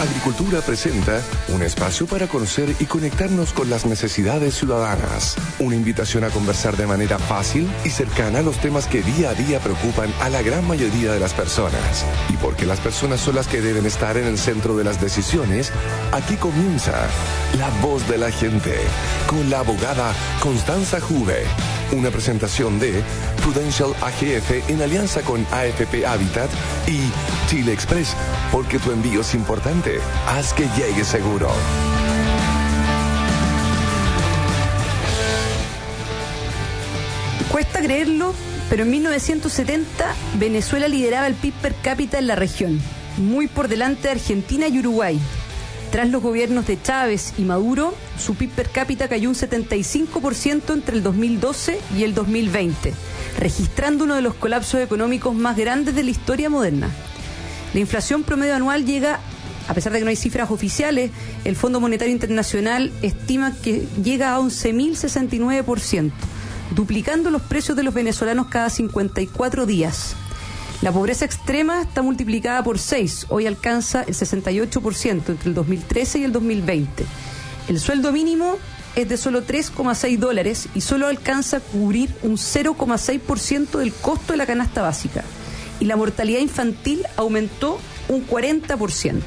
Agricultura presenta un espacio para conocer y conectarnos con las necesidades ciudadanas. Una invitación a conversar de manera fácil y cercana los temas que día a día preocupan a la gran mayoría de las personas. Y porque las personas son las que deben estar en el centro de las decisiones, aquí comienza La Voz de la Gente, con la abogada Constanza Juve. Una presentación de Prudential AGF en alianza con AFP Habitat y Chile Express, porque tu envío es importante. Haz que llegue seguro. Cuesta creerlo, pero en 1970 Venezuela lideraba el PIB per cápita en la región, muy por delante de Argentina y Uruguay. Tras los gobiernos de Chávez y Maduro, su PIB per cápita cayó un 75% entre el 2012 y el 2020, registrando uno de los colapsos económicos más grandes de la historia moderna. La inflación promedio anual llega, a pesar de que no hay cifras oficiales, el Fondo Monetario Internacional estima que llega a 11.069%, duplicando los precios de los venezolanos cada 54 días. La pobreza extrema está multiplicada por 6, hoy alcanza el 68% entre el 2013 y el 2020. El sueldo mínimo es de solo $3,6 y solo alcanza a cubrir un 0,6% del costo de la canasta básica. Y la mortalidad infantil aumentó un 40%.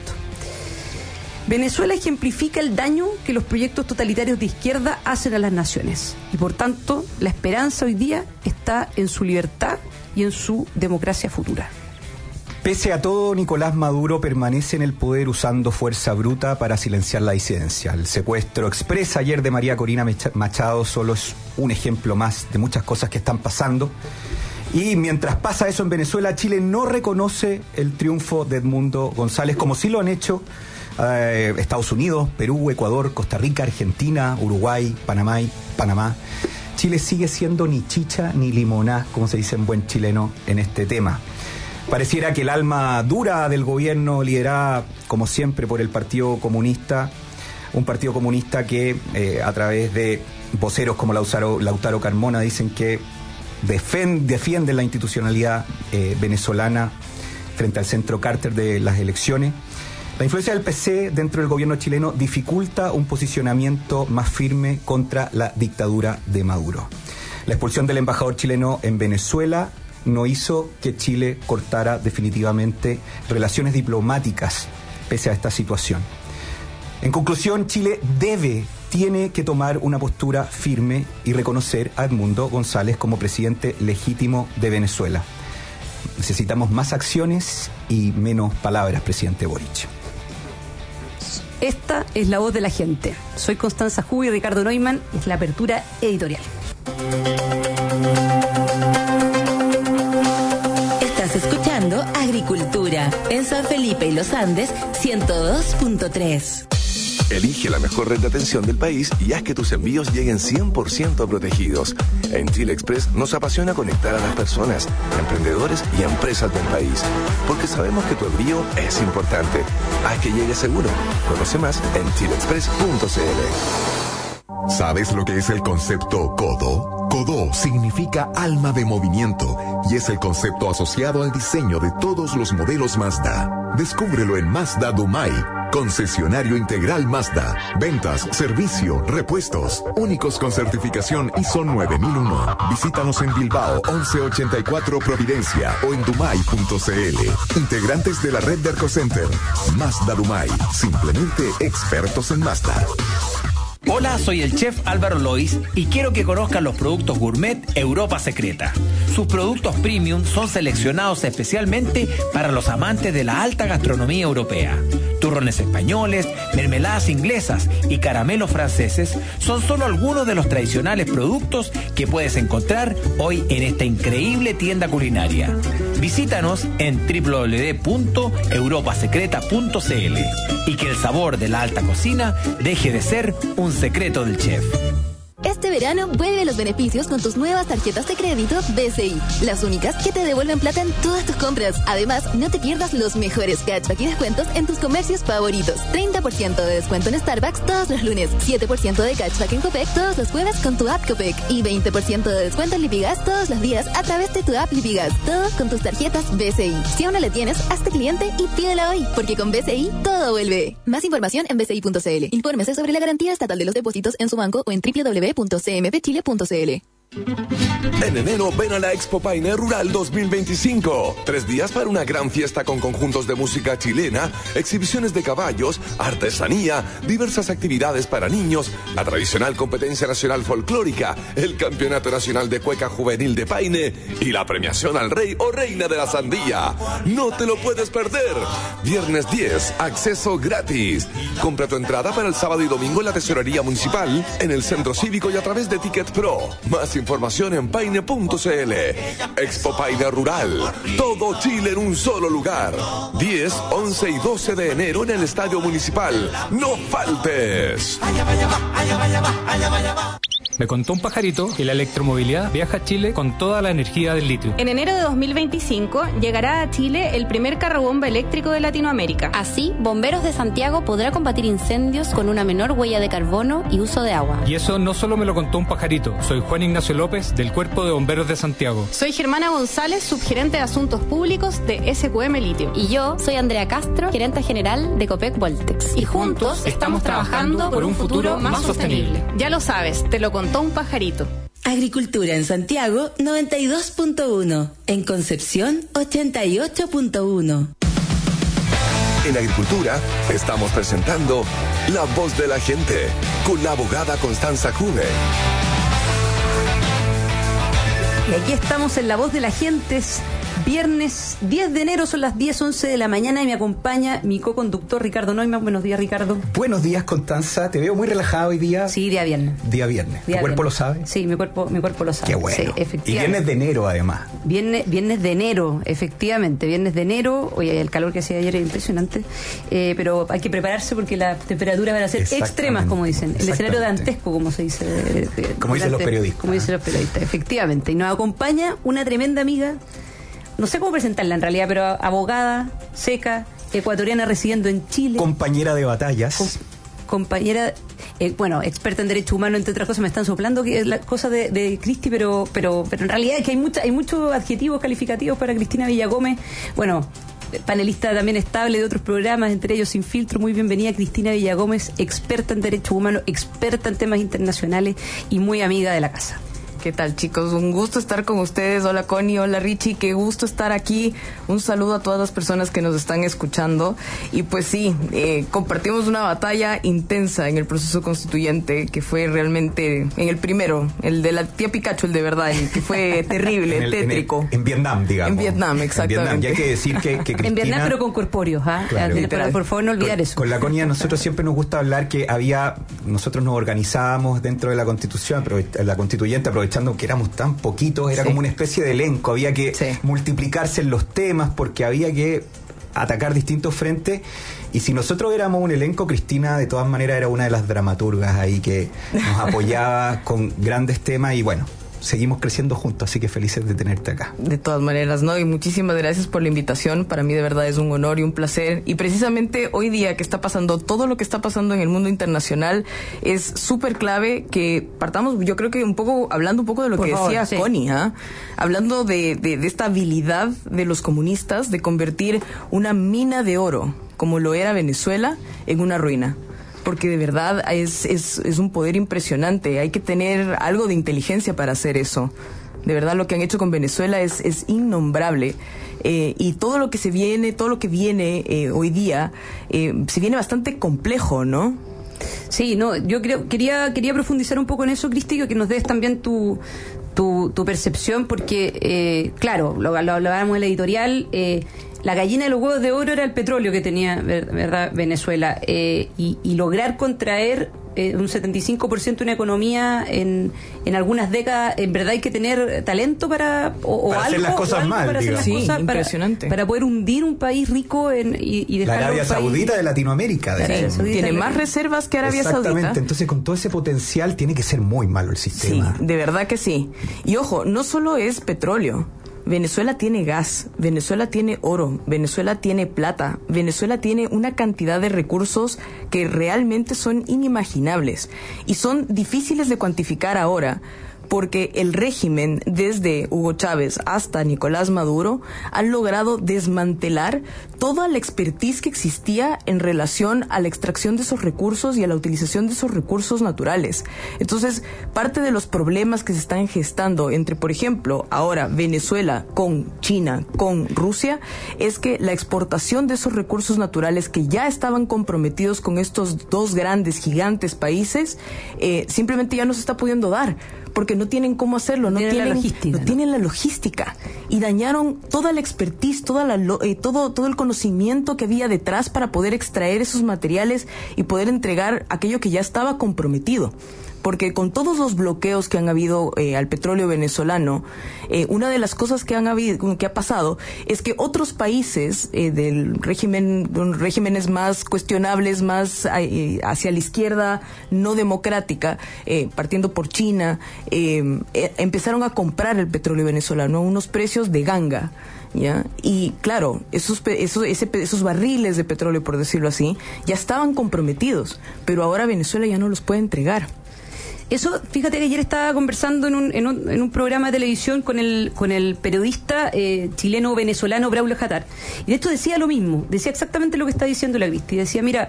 Venezuela ejemplifica el daño que los proyectos totalitarios de izquierda hacen a las naciones. Y por tanto, la esperanza hoy día está en su libertad y en su democracia futura. Pese a todo, Nicolás Maduro permanece en el poder usando fuerza bruta para silenciar la disidencia. El secuestro express ayer de María Corina Machado solo es un ejemplo más de muchas cosas que están pasando. Y mientras pasa eso en Venezuela, Chile no reconoce el triunfo de Edmundo González, como sí lo han hecho Estados Unidos, Perú, Ecuador, Costa Rica, Argentina, Uruguay, Panamá. Chile sigue siendo ni chicha ni limoná, como se dice en buen chileno, en este tema. Pareciera que el alma dura del gobierno, liderada como siempre por el Partido Comunista, un Partido Comunista que a través de voceros como Lautaro Carmona dicen que defienden la institucionalidad venezolana frente al centro Carter de las elecciones. La influencia del PC dentro del gobierno chileno dificulta un posicionamiento más firme contra la dictadura de Maduro. La expulsión del embajador chileno en Venezuela no hizo que Chile cortara definitivamente relaciones diplomáticas pese a esta situación. En conclusión, Chile tiene que tomar una postura firme y reconocer a Edmundo González como presidente legítimo de Venezuela. Necesitamos más acciones y menos palabras, presidente Boric. Esta es La Voz de la Gente. Soy Constanza Juve y Ricardo Neumann. Es la apertura editorial. Estás escuchando Agricultura en San Felipe y Los Andes 102.3. Elige la mejor red de atención del país y haz que tus envíos lleguen 100% protegidos. En Chile Express nos apasiona conectar a las personas, emprendedores y empresas del país, porque sabemos que tu envío es importante. Haz que llegue seguro. Conoce más en chileexpress.cl. ¿Sabes lo que es el concepto CODO? CODO significa alma de movimiento y es el concepto asociado al diseño de todos los modelos Mazda. Descúbrelo en Mazda Dumai, concesionario integral Mazda. Ventas, servicio, repuestos, únicos con certificación ISO 9001. Visítanos en Bilbao 1184 Providencia o en dumai.cl. Integrantes de la red de Arcocenter. Mazda Dumai, simplemente expertos en Mazda. Hola, soy el chef Álvaro Lois y quiero que conozcan los productos gourmet Europa Secreta. Sus productos premium son seleccionados especialmente para los amantes de la alta gastronomía europea. Turrones españoles, mermeladas inglesas y caramelos franceses son solo algunos de los tradicionales productos que puedes encontrar hoy en esta increíble tienda culinaria. Visítanos en www.europasecreta.cl y que el sabor de la alta cocina deje de ser un secreto del chef. Este verano vuelve los beneficios con tus nuevas tarjetas de crédito BCI, las únicas que te devuelven plata en todas tus compras. Además, no te pierdas los mejores cashback y descuentos en tus comercios favoritos. 30% de descuento en Starbucks todos los lunes, 7% de cashback en Copec todos los jueves con tu app Copec y 20% de descuento en Lipigas todos los días a través de tu app Lipigas. Todo con tus tarjetas BCI. Si aún no la tienes, hazte cliente y pídela hoy, porque con BCI todo vuelve. Más información en bci.cl. Infórmese sobre la garantía estatal de los depósitos en su banco o en www.cmpchile.cl. En enero ven a la Expo Paine Rural 2025. 3 días para una gran fiesta con conjuntos de música chilena, exhibiciones de caballos, artesanía, diversas actividades para niños, la tradicional competencia nacional folclórica, el campeonato nacional de cueca juvenil de Paine y la premiación al rey o reina de la sandía. No te lo puedes perder. Viernes 10, acceso gratis. Compra tu entrada para el sábado y domingo en la tesorería municipal, en el centro cívico y a través de Ticket Pro. Más información en paine.cl. Expo Paine Rural. Todo Chile en un solo lugar. 10, 11 y 12 de enero en el Estadio Municipal. ¡No faltes! Me contó un pajarito que la electromovilidad viaja a Chile con toda la energía del litio. En enero de 2025 llegará a Chile el primer carrobomba eléctrico de Latinoamérica. Así, Bomberos de Santiago podrá combatir incendios con una menor huella de carbono y uso de agua. Y eso no solo me lo contó un pajarito. Soy Juan Ignacio López del Cuerpo de Bomberos de Santiago. Soy Germana González, subgerente de Asuntos Públicos de SQM Litio. Y yo soy Andrea Castro, gerente general de Copec Voltex. Y juntos estamos trabajando por un futuro más sostenible. Ya lo sabes, te lo contó un pajarito. Agricultura en Santiago 92.1, en Concepción 88.1. En Agricultura estamos presentando La Voz de la Gente con la abogada Constanza Cube. Y aquí estamos en La Voz de la Gente. Viernes 10 de enero, son las 10:11 de la mañana y me acompaña mi co-conductor Ricardo Neumann. Buenos días, Ricardo. Buenos días, Constanza. Te veo muy relajado hoy día. Sí, día viernes. Día viernes. ¿Tu cuerpo lo sabe? Sí, mi cuerpo lo sabe. Qué bueno. Sí, efectivamente. Y viernes de enero, además. Viernes de enero, efectivamente. Viernes de enero. Oye, el calor que hacía ayer es impresionante. Pero hay que prepararse porque las temperaturas van a ser extremas, como dicen. El escenario dantesco, como se dice. Como dicen los periodistas. Como dicen los periodistas, efectivamente. Y nos acompaña una tremenda amiga. No sé cómo presentarla en realidad, pero abogada, seca, ecuatoriana residiendo en Chile. Compañera de batallas. Compañera, experta en derecho humano, entre otras cosas. Me están soplando que es la cosa de Cristi, pero en realidad es que hay muchos adjetivos calificativos para Cristina Villagómez. Bueno, panelista también estable de otros programas, entre ellos Sin Filtro. Muy bienvenida, Cristina Villagómez, experta en derecho humano, experta en temas internacionales y muy amiga de la casa. ¿Qué tal, chicos? Un gusto estar con ustedes. Hola, Connie. Hola, Richie. Qué gusto estar aquí. Un saludo a todas las personas que nos están escuchando. Y pues sí, compartimos una batalla intensa en el proceso constituyente, que fue realmente en el primero, el de la tía Pikachu, el de verdad, el que fue terrible, tétrico. En Vietnam, digamos. En Vietnam, exactamente. En Vietnam. Y hay que decir que Cristina... En Vietnam, pero con corpóreos, ¿ah? Claro. Por favor, no olvidar eso. Con la Connie, a nosotros siempre nos gusta hablar que nosotros nos organizábamos dentro de la Constitución, la Constituyente, aprovechando que éramos tan poquitos, era como una especie de elenco, había que multiplicarse en los temas porque había que atacar distintos frentes, y si nosotros éramos un elenco, Cristina de todas maneras era una de las dramaturgas ahí que nos apoyaba con grandes temas, y bueno, seguimos creciendo juntos, así que felices de tenerte acá. De todas maneras, ¿no? Y muchísimas gracias por la invitación. Para mí de verdad es un honor y un placer. Y precisamente hoy día que está pasando todo lo que está pasando en el mundo internacional, es súper clave que partamos, yo creo que hablando un poco de lo que decía Connie, hablando de esta habilidad de los comunistas de convertir una mina de oro, como lo era Venezuela, en una ruina. Porque de verdad es un poder impresionante. Hay que tener algo de inteligencia para hacer eso. De verdad lo que han hecho con Venezuela es innombrable. Y todo lo que viene hoy día, se viene bastante complejo, ¿no? Sí, no, yo quería profundizar un poco en eso, Cristi, que nos des también tu percepción, porque, claro, lo hablábamos en la editorial, la gallina de los huevos de oro era el petróleo que tenía, ¿verdad?, Venezuela, y lograr contraer un 75% de una economía en algunas décadas, en verdad hay que tener talento para hacer las cosas mal, para hacer las cosas, impresionante. Para poder hundir un país rico y dejar la Arabia Saudita de Latinoamérica, de hecho. Tiene más reservas que Arabia Saudita. Exactamente, entonces con todo ese potencial tiene que ser muy malo el sistema. Sí, de verdad que sí. Y ojo, no solo es petróleo. Venezuela tiene gas, Venezuela tiene oro, Venezuela tiene plata, Venezuela tiene una cantidad de recursos que realmente son inimaginables y son difíciles de cuantificar ahora, porque el régimen, desde Hugo Chávez hasta Nicolás Maduro, han logrado desmantelar toda la expertise que existía en relación a la extracción de esos recursos y a la utilización de esos recursos naturales. Entonces, parte de los problemas que se están gestando entre, por ejemplo, ahora Venezuela con China, con Rusia, es que la exportación de esos recursos naturales que ya estaban comprometidos con estos dos grandes, gigantes países, simplemente ya no se está pudiendo dar, porque no tienen cómo hacerlo, no tienen la logística y dañaron toda la expertise, todo el conocimiento que había detrás para poder extraer esos materiales y poder entregar aquello que ya estaba comprometido. Porque con todos los bloqueos que han habido al petróleo venezolano, una de las cosas que ha pasado es que otros países del regímenes más cuestionables, más hacia la izquierda no democrática, partiendo por China, empezaron a comprar el petróleo venezolano a unos precios de ganga. ¿Ya? Y claro, esos barriles de petróleo, por decirlo así, ya estaban comprometidos, pero ahora Venezuela ya no los puede entregar. Eso, fíjate que ayer estaba conversando en un programa de televisión con el periodista chileno-venezolano Braulio Jatar, y de esto decía lo mismo, decía exactamente lo que está diciendo la Cristi, decía, mira,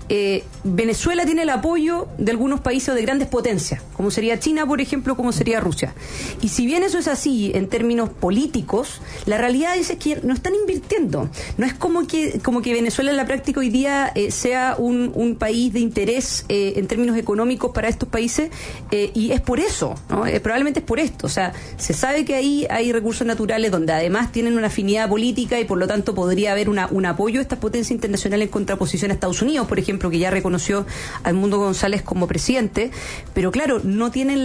Venezuela tiene el apoyo de algunos países o de grandes potencias, como sería China, por ejemplo, como sería Rusia. Y si bien eso es así en términos políticos, la realidad es que no están invirtiendo. No es como que Venezuela en la práctica hoy día sea un país de interés en términos económicos para estos países, y es por eso, ¿no? Probablemente es por esto. O sea, se sabe que ahí hay recursos naturales donde además tienen una afinidad política y por lo tanto podría haber un apoyo de estas potencias internacionales en contraposición a Estados Unidos, por ejemplo, que ya reconoció a Edmundo González como presidente, pero claro, no tienen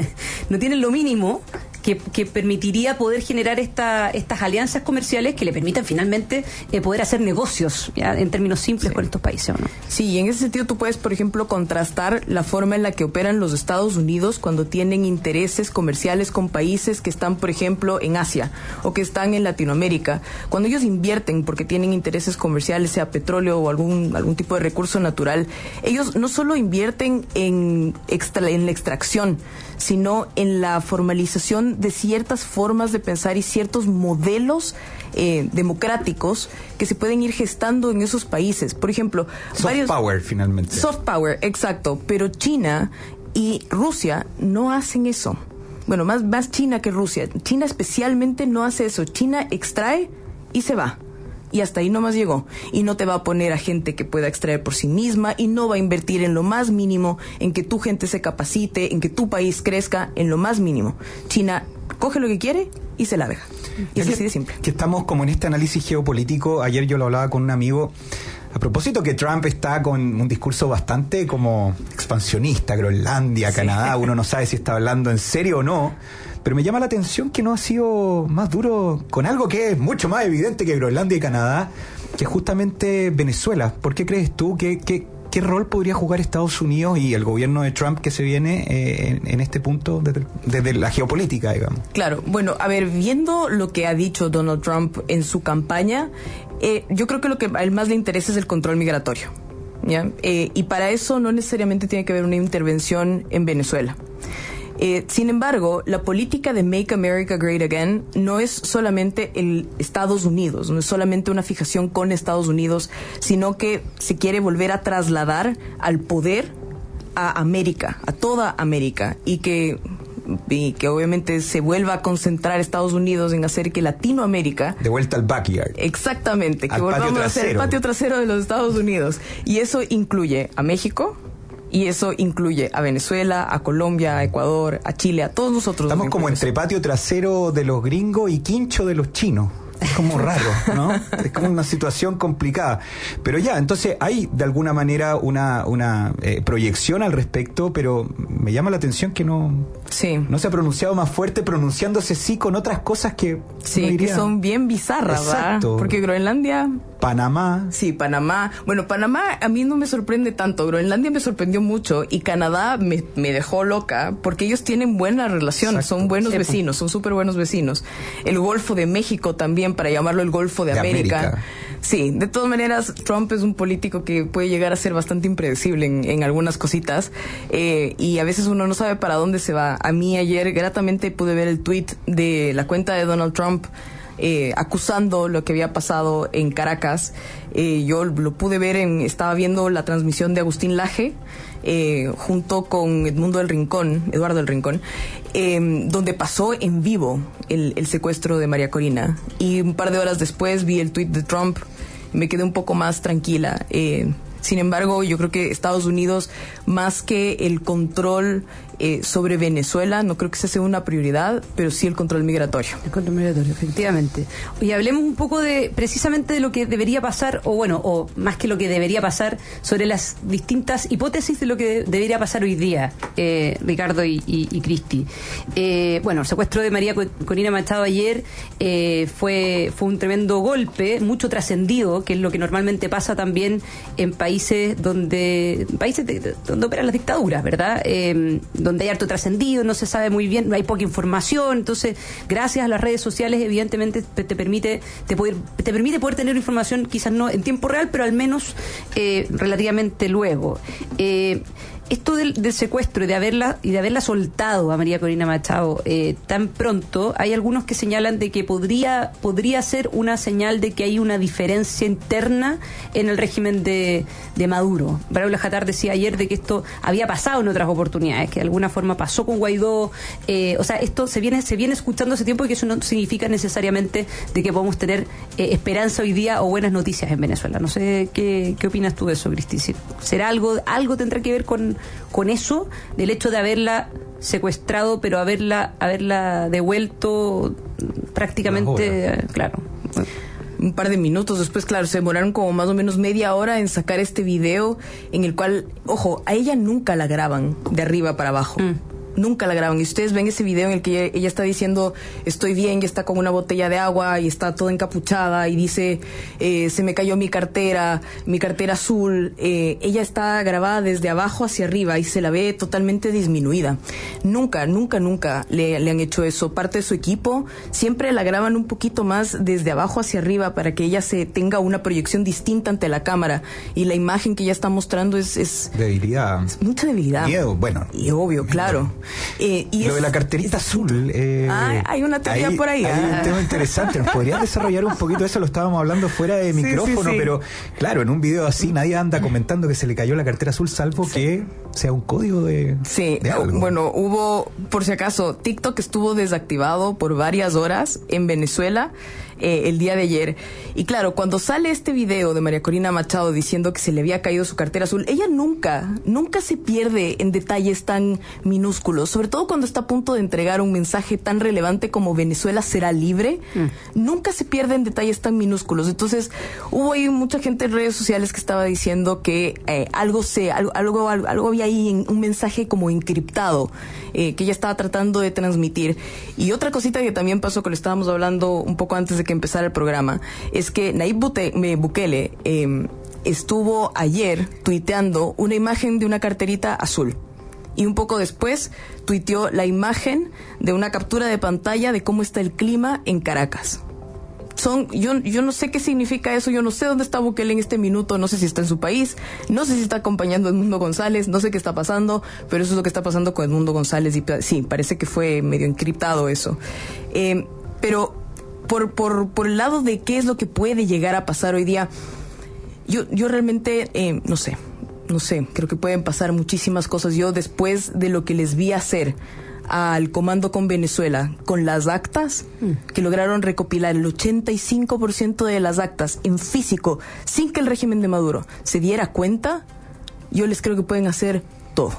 lo mínimo que permitiría poder generar estas alianzas comerciales que le permitan finalmente poder hacer negocios, ¿ya? En términos simples, sí, con estos países, ¿no? Sí, y en ese sentido tú puedes, por ejemplo, contrastar la forma en la que operan los Estados Unidos cuando tienen intereses comerciales con países que están, por ejemplo, en Asia o que están en Latinoamérica. Cuando ellos invierten porque tienen intereses comerciales, sea petróleo o algún tipo de recurso natural, ellos no solo invierten en la extracción, sino en la formalización de ciertas formas de pensar y ciertos modelos democráticos que se pueden ir gestando en esos países. Por ejemplo, power, finalmente. Soft power, exacto. Pero China y Rusia no hacen eso. Bueno, más China que Rusia. China especialmente no hace eso. China extrae y se va. Y hasta ahí nomás llegó. Y no te va a poner a gente que pueda extraer por sí misma y no va a invertir en lo más mínimo, en que tu gente se capacite, en que tu país crezca, en lo más mínimo. China coge lo que quiere y se la deja. Y es así de simple. Que estamos como en este análisis geopolítico. Ayer yo lo hablaba con un amigo a propósito que Trump está con un discurso bastante como expansionista, Groenlandia, Canadá, uno no sabe si está hablando en serio o no. Pero me llama la atención que no ha sido más duro con algo que es mucho más evidente que Groenlandia y Canadá, que es justamente Venezuela. ¿Por qué crees tú qué rol podría jugar Estados Unidos y el gobierno de Trump que se viene en este punto desde la geopolítica, digamos? Claro, bueno, a ver, viendo lo que ha dicho Donald Trump en su campaña, yo creo que lo que a él más le interesa es el control migratorio, ¿ya? Y para eso no necesariamente tiene que haber una intervención en Venezuela. Sin embargo, la política de Make America Great Again no es solamente el Estados Unidos, no es solamente una fijación con Estados Unidos, sino que se quiere volver a trasladar al poder a América, a toda América, y que obviamente se vuelva a concentrar Estados Unidos en hacer que Latinoamérica... De vuelta al backyard. Exactamente, que volvamos a ser el patio trasero de los Estados Unidos. Y eso incluye a México... Y eso incluye a Venezuela, a Colombia, a Ecuador, a Chile, a todos nosotros. Estamos como entre patio trasero de los gringos y quincho de los chinos. Es como raro, ¿no? Es como una situación complicada. Pero ya, entonces hay de alguna manera una proyección al respecto, pero me llama la atención que no se ha pronunciado más fuerte, pronunciándose sí con otras cosas que que son bien bizarras, ¿verdad? Porque Groenlandia... Panamá. Sí, Panamá. Bueno, Panamá a mí no me sorprende tanto. Groenlandia me sorprendió mucho y Canadá me dejó loca porque ellos tienen buena relación, son buenos vecinos, son súper buenos vecinos. El Golfo de México también, para llamarlo el Golfo de América. Sí, de todas maneras, Trump es un político que puede llegar a ser bastante impredecible en algunas cositas y a veces uno no sabe para dónde se va. A mí ayer gratamente pude ver el tweet de la cuenta de Donald Trump acusando lo que había pasado en Caracas. Yo lo pude ver, estaba viendo la transmisión de Agustín Laje junto con Eduardo del Rincón, donde pasó en vivo el secuestro de María Corina. Y un par de horas después vi el tweet de Trump y me quedé un poco más tranquila. Sin embargo, yo creo que Estados Unidos, más que el control sobre Venezuela, no creo que esa sea una prioridad, pero sí el control migratorio. El control migratorio, efectivamente. Y hablemos un poco precisamente de lo que debería pasar, o más que lo que debería pasar, sobre las distintas hipótesis de lo que debería pasar hoy día, Ricardo y Cristi. El secuestro de María Corina Machado ayer fue un tremendo golpe, mucho trascendido, que es lo que normalmente pasa también en países donde operan las dictaduras, ¿verdad? Donde hay harto trascendido, no se sabe muy bien, hay poca información. Entonces, gracias a las redes sociales, evidentemente te permite poder tener información, quizás no en tiempo real, pero al menos relativamente luego. Esto del secuestro y de haberla soltado a María Corina Machado tan pronto, hay algunos que señalan de que podría ser una señal de que hay una diferencia interna en el régimen de Maduro. Braulio Jatar decía ayer de que esto había pasado en otras oportunidades, que de alguna forma pasó con Guaidó. Esto se viene escuchando hace tiempo y que eso no significa necesariamente de que podamos tener esperanza hoy día o buenas noticias en Venezuela. No sé qué opinas tú de eso, Cristi. ¿Será algo tendrá que ver con eso, del hecho de haberla secuestrado, pero haberla devuelto prácticamente, claro? Un par de minutos después, claro, se demoraron como más o menos media hora en sacar este video en el cual, ojo, a ella nunca la graban de arriba para abajo. Nunca la graban. Y ustedes ven ese video en el que ella está diciendo estoy bien, y está con una botella de agua y está toda encapuchada y dice se me cayó mi cartera azul. Ella está grabada desde abajo hacia arriba y se la ve totalmente disminuida. Nunca le han hecho eso. Parte de su equipo siempre la graban un poquito más desde abajo hacia arriba para que ella tenga una proyección distinta ante la cámara, y la imagen que ella está mostrando es debilidad. Es mucha debilidad. Miedo, bueno. Y obvio, claro. Y lo de la carterita azul. Hay una teoría por ahí. Hay un tema interesante. ¿Nos podrías desarrollar un poquito eso? Lo estábamos hablando fuera de micrófono, pero claro, en un video así nadie anda comentando que se le cayó la cartera azul, salvo que sea un código de algo. Bueno, hubo, por si acaso, TikTok estuvo desactivado por varias horas en Venezuela el día de ayer. Y claro, cuando sale este video de María Corina Machado diciendo que se le había caído su cartera azul, ella nunca se pierde en detalles tan minúsculos, sobre todo cuando está a punto de entregar un mensaje tan relevante como Venezuela será libre. Nunca se pierde en detalles tan minúsculos. Entonces, hubo ahí mucha gente en redes sociales que estaba diciendo que algo había ahí, un mensaje como encriptado que ella estaba tratando de transmitir. Y otra cosita que también pasó, que lo estábamos hablando un poco antes de que empezara el programa, es que Nayib Bukele estuvo ayer tuiteando una imagen de una carterita azul, y un poco después tuiteó la imagen de una captura de pantalla de cómo está el clima en Caracas. Yo no sé qué significa eso, yo no sé dónde está Bukele en este minuto, no sé si está en su país, no sé si está acompañando a Edmundo González, no sé qué está pasando, pero eso es lo que está pasando con Edmundo González, y sí, parece que fue medio encriptado eso. Pero por el lado de qué es lo que puede llegar a pasar hoy día, yo realmente no sé, creo que pueden pasar muchísimas cosas. Yo, después de lo que les vi hacer al Comando con Venezuela, con las actas, que lograron recopilar el 85% de las actas en físico, sin que el régimen de Maduro se diera cuenta, yo les creo que pueden hacer todo.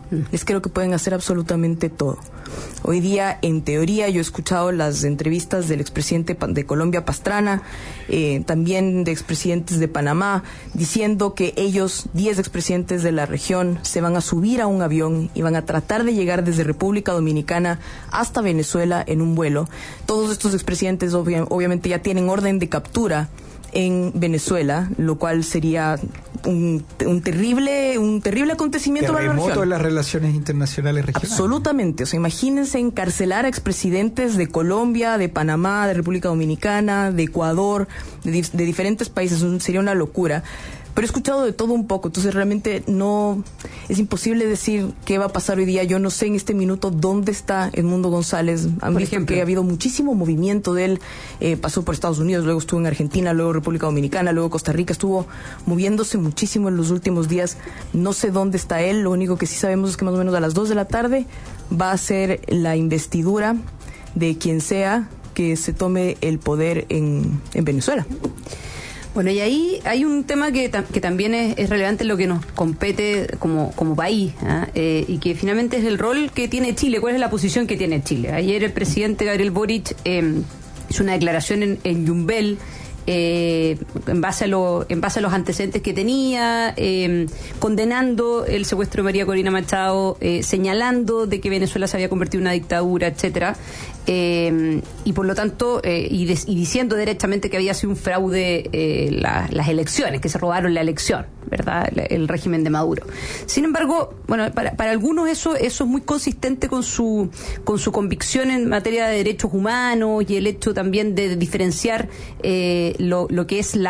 Les creo que pueden hacer absolutamente todo. Hoy día, en teoría, yo he escuchado las entrevistas del expresidente de Colombia, Pastrana, también de expresidentes de Panamá, diciendo que ellos, 10 expresidentes de la región, se van a subir a un avión y van a tratar de llegar desde República Dominicana hasta Venezuela en un vuelo. Todos estos expresidentes obviamente ya tienen orden de captura en Venezuela, lo cual sería un terrible acontecimiento para la región. Terremoto en las relaciones internacionales regionales. Absolutamente. O sea, imagínense encarcelar a expresidentes de Colombia, de Panamá, de República Dominicana, de Ecuador, de diferentes países. Sería una locura. Pero he escuchado de todo un poco, entonces realmente no es imposible decir qué va a pasar hoy día. Yo no sé en este minuto dónde está Edmundo González. Han visto que ha habido muchísimo movimiento de él. Pasó por Estados Unidos, luego estuvo en Argentina, luego República Dominicana, luego Costa Rica. Estuvo moviéndose muchísimo en los últimos días. No sé dónde está él. Lo único que sí sabemos es que más o menos a las 2 de la tarde va a ser la investidura de quien sea que se tome el poder en Venezuela. Bueno, y ahí hay un tema que también es relevante en lo que nos compete como país, y que finalmente es el rol que tiene Chile, cuál es la posición que tiene Chile. Ayer el presidente Gabriel Boric hizo una declaración en Yumbel, en base a los antecedentes que tenía, condenando el secuestro de María Corina Machado, señalando de que Venezuela se había convertido en una dictadura, etcétera, y por lo tanto y diciendo derechamente que había sido un fraude las elecciones, que se robaron la elección, ¿verdad? El régimen de Maduro. Sin embargo, bueno, para algunos eso es muy consistente con su convicción en materia de derechos humanos y el hecho también de diferenciar lo que es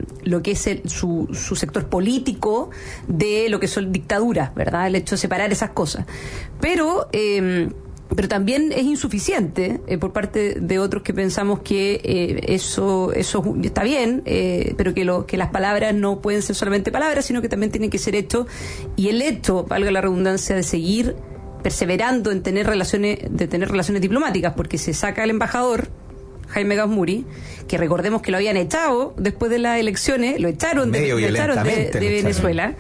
su sector político de lo que son dictaduras, ¿verdad? El hecho de separar esas cosas. Pero también es insuficiente por parte de otros que pensamos que eso está bien, pero que las palabras no pueden ser solamente palabras, sino que también tienen que ser hechos. Y el hecho, valga la redundancia, de seguir perseverando en tener relaciones diplomáticas, porque se saca al embajador Jaime Gazmuri, que recordemos que lo habían echado después de las elecciones, lo echaron de Venezuela.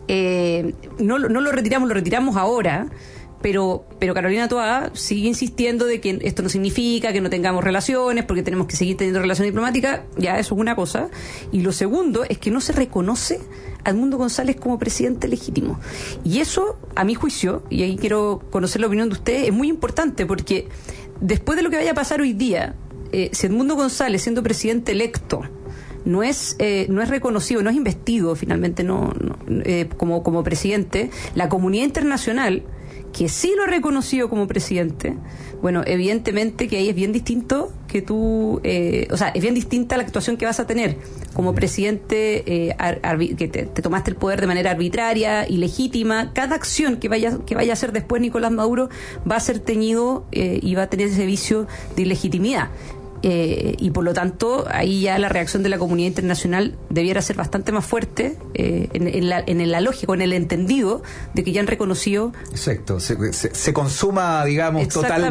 No lo retiramos ahora, pero Carolina Toá sigue insistiendo de que esto no significa que no tengamos relaciones, porque tenemos que seguir teniendo relaciones diplomáticas. Ya, eso es una cosa. Y lo segundo es que no se reconoce a Edmundo González como presidente legítimo. Y eso, a mi juicio, y ahí quiero conocer la opinión de ustedes, es muy importante, porque después de lo que vaya a pasar hoy día, si Edmundo González, siendo presidente electo, no es reconocido, no es investido finalmente como presidente, la comunidad internacional, que sí lo ha reconocido como presidente, bueno, evidentemente que ahí es bien distinto que es bien distinta la actuación que vas a tener como presidente, que te tomaste el poder de manera arbitraria, ilegítima. Cada acción que vaya a hacer después Nicolás Maduro va a ser teñido y va a tener ese vicio de ilegitimidad. Y por lo tanto ahí ya la reacción de la comunidad internacional debiera ser bastante más fuerte en la lógica, en el entendido de que ya han reconocido. Exacto, se consuma, digamos,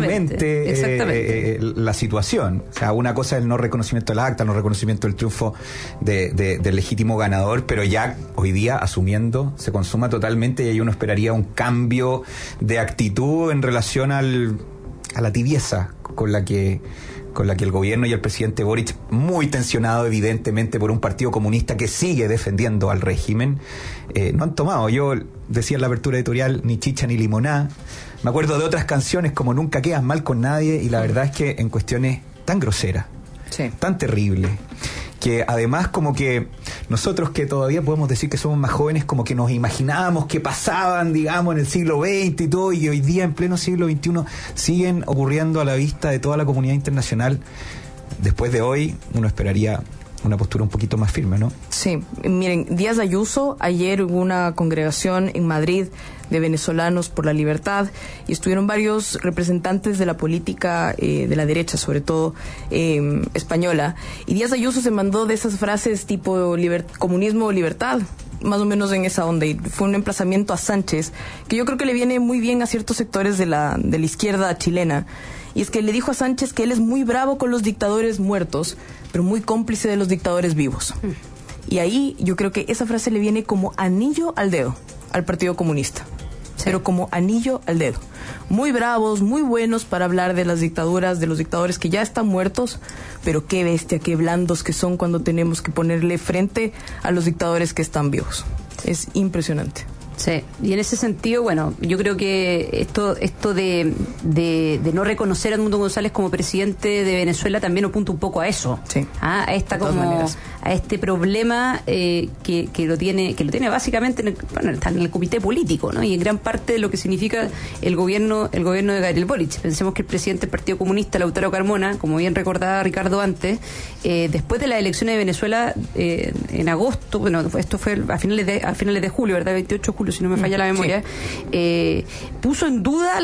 totalmente la situación. O sea, una cosa es el no reconocimiento del acta, no reconocimiento del triunfo del legítimo ganador, pero ya hoy día asumiendo se consuma totalmente, y ahí uno esperaría un cambio de actitud en relación a la tibieza con la que el gobierno y el presidente Boric, muy tensionado evidentemente por un partido comunista que sigue defendiendo al régimen, no han tomado. Yo decía en la apertura editorial, ni chicha ni limoná. Me acuerdo de otras canciones como Nunca quedas mal con nadie, y la verdad es que en cuestiones tan groseras, tan terribles, que además como que nosotros, que todavía podemos decir que somos más jóvenes, como que nos imaginábamos que pasaban, digamos, en el siglo XX y todo, y hoy día en pleno siglo XXI siguen ocurriendo a la vista de toda la comunidad internacional. Después de hoy uno esperaría una postura un poquito más firme, ¿no? Sí, miren, Díaz Ayuso, ayer hubo una congregación en Madrid de venezolanos por la libertad, y estuvieron varios representantes de la política de la derecha, sobre todo española, y Díaz Ayuso se mandó de esas frases tipo comunismo o libertad, más o menos en esa onda, y fue un emplazamiento a Sánchez, que yo creo que le viene muy bien a ciertos sectores de la izquierda chilena, y es que le dijo a Sánchez que él es muy bravo con los dictadores muertos, pero muy cómplice de los dictadores vivos. Y ahí yo creo que esa frase le viene como anillo al dedo al Partido Comunista. pero como anillo al dedo. Muy bravos, muy buenos para hablar de las dictaduras, de los dictadores que ya están muertos, pero qué bestia, qué blandos que son cuando tenemos que ponerle frente a los dictadores que están vivos. Es impresionante. Sí, y en ese sentido, bueno, yo creo que esto de no reconocer a Edmundo González como presidente de Venezuela también apunta un poco a eso, sí, a este problema que lo tiene básicamente está en el comité político, ¿no? Y en gran parte de lo que significa el gobierno de Gabriel Boric. Pensemos que el presidente del Partido Comunista, Lautaro Carmona, como bien recordaba Ricardo antes, después de las elecciones de Venezuela en agosto, bueno, esto fue a finales de julio, ¿verdad? 28 de julio, si no me falla la memoria, puso en duda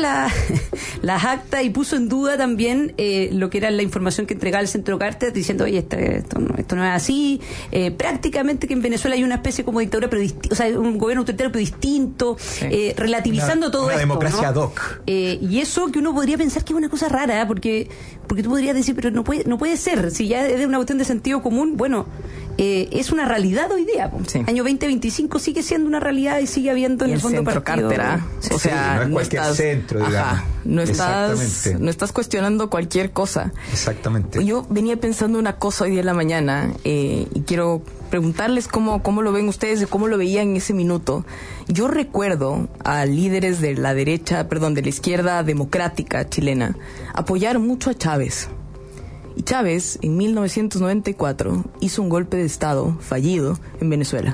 las actas y puso en duda también lo que era la información que entregaba el Centro Carter, diciendo, oye, esto no es así, prácticamente que en Venezuela hay una especie como dictadura, pero o sea, un gobierno autoritario pero distinto, relativizando todo esto. Una democracia ad hoc. Y eso que uno podría pensar que es una cosa rara, porque tú podrías decir, pero no puede ser, si ya es de una cuestión de sentido común, bueno, es una realidad hoy día. Sí. Año 2025 sigue siendo una realidad y sigue habiendo en el fondo partido. O sea, no es cualquier centro, digamos. No estás cuestionando cualquier cosa. Exactamente. Yo venía pensando una cosa hoy día en la mañana y quiero preguntarles cómo lo ven ustedes y cómo lo veían en ese minuto. Yo recuerdo a líderes de la izquierda democrática chilena apoyar mucho a Chávez. Y Chávez, en 1994, hizo un golpe de Estado fallido en Venezuela.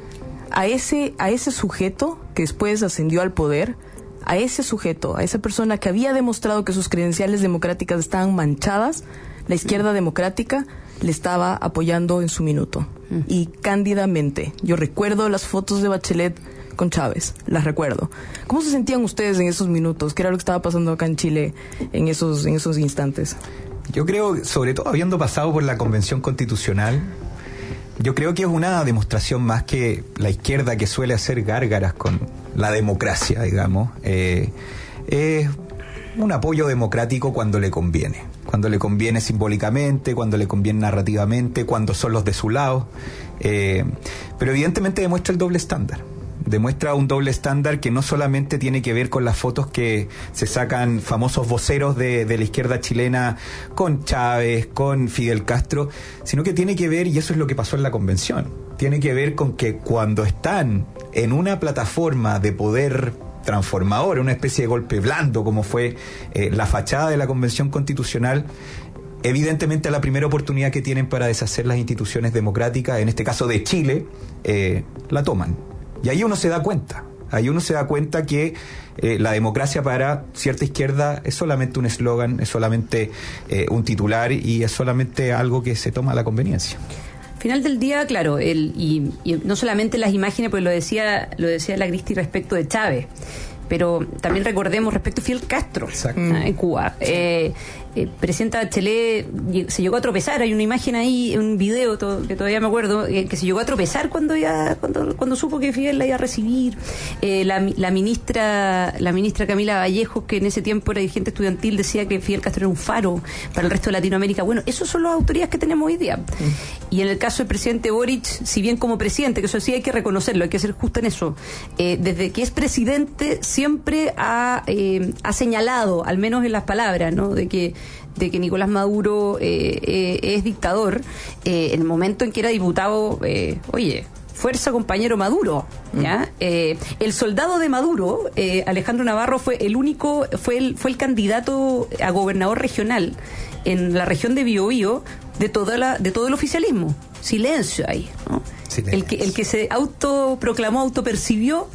A ese sujeto que después ascendió al poder, a esa persona que había demostrado que sus credenciales democráticas estaban manchadas, la izquierda democrática le estaba apoyando en su minuto. Y cándidamente. Yo recuerdo las fotos de Bachelet con Chávez, las recuerdo. ¿Cómo se sentían ustedes en esos minutos? ¿Qué era lo que estaba pasando acá en Chile en esos instantes? Yo creo, sobre todo habiendo pasado por la Convención Constitucional, yo creo que es una demostración más que la izquierda, que suele hacer gárgaras con la democracia, digamos, es un apoyo democrático cuando le conviene simbólicamente, cuando le conviene narrativamente, cuando son los de su lado, pero evidentemente demuestra el doble estándar. Demuestra un doble estándar que no solamente tiene que ver con las fotos que se sacan famosos voceros de la izquierda chilena con Chávez, con Fidel Castro, sino que tiene que ver, y eso es lo que pasó en la convención, tiene que ver con que cuando están en una plataforma de poder transformador, una especie de golpe blando como fue la fachada de la Convención Constitucional, evidentemente la primera oportunidad que tienen para deshacer las instituciones democráticas, en este caso de Chile, la toman. Y ahí uno se da cuenta que la democracia para cierta izquierda es solamente un eslogan, es solamente un titular y es solamente algo que se toma a la conveniencia. Final del día, claro, y no solamente las imágenes, pues lo decía la Cristi respecto de Chávez, pero también recordemos respecto a Fidel Castro en Cuba. Presidenta Bachelet se llegó a tropezar, hay una imagen ahí, un video que todavía me acuerdo, que se llegó a tropezar cuando supo que Fidel la iba a recibir. La ministra Camila Vallejos, que en ese tiempo era dirigente estudiantil, decía que Fidel Castro era un faro para el resto de Latinoamérica. Bueno, esos son las autoridades que tenemos hoy día. Y en el caso del presidente Boric, si bien como presidente, que eso sí hay que reconocerlo, hay que ser justo en eso, desde que es presidente siempre ha señalado, al menos en las palabras, ¿no?, de que Nicolás Maduro es dictador. En el momento en que era diputado, fuerza compañero Maduro, ¿ya? El soldado de Maduro, Alejandro Navarro, fue el candidato a gobernador regional en la región de Biobío de todo el oficialismo. Silencio ahí, ¿no? El que se autopercibió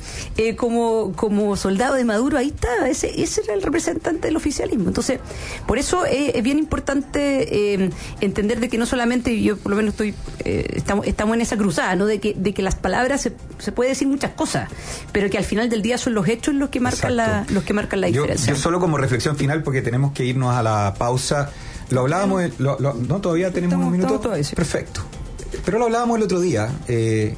como soldado de Maduro, ahí está, ese era el representante del oficialismo. Entonces, por eso es bien importante entender de que no solamente, yo por lo menos estamos en esa cruzada, ¿no?, de que las palabras se puede decir muchas cosas, pero que al final del día son los hechos los que marcan la diferencia. Yo solo como reflexión final, porque tenemos que irnos a la pausa. Lo hablábamos, ¿no? Todavía tenemos un minuto. Perfecto. Pero lo hablábamos el otro día. Este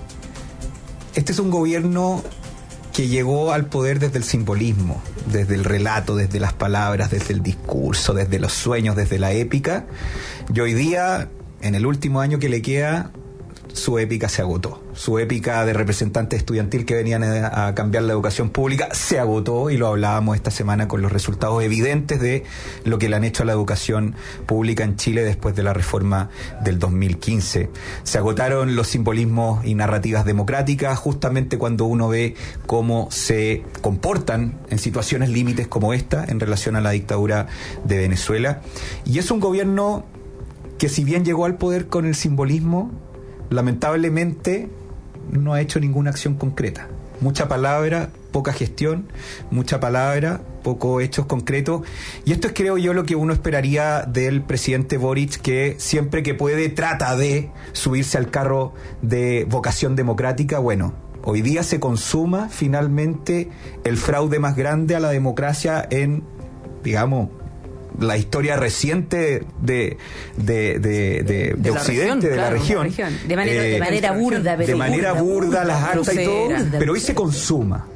es un gobierno que llegó al poder desde el simbolismo, desde el relato, desde las palabras, desde el discurso, desde los sueños, desde la épica. Y hoy día, en el último año que le queda, su épica se agotó. su épica de representante estudiantil que venían a cambiar la educación pública se agotó, y lo hablábamos esta semana con los resultados evidentes de lo que le han hecho a la educación pública en Chile después de la reforma del 2015. Se agotaron los simbolismos y narrativas democráticas justamente cuando uno ve cómo se comportan en situaciones límites como esta en relación a la dictadura de Venezuela. Y es un gobierno que, si bien llegó al poder con el simbolismo, lamentablemente no ha hecho ninguna acción concreta. Mucha palabra, poca gestión, mucha palabra, poco hechos concretos. Y esto es, creo yo, lo que uno esperaría del presidente Boric, que siempre que puede trata de subirse al carro de vocación democrática. Bueno, hoy día se consuma finalmente el fraude más grande a la democracia en, digamos, la historia reciente de Occidente, de la región. De manera burda, pero de manera burda, las actas y todo, pero hoy se consuma.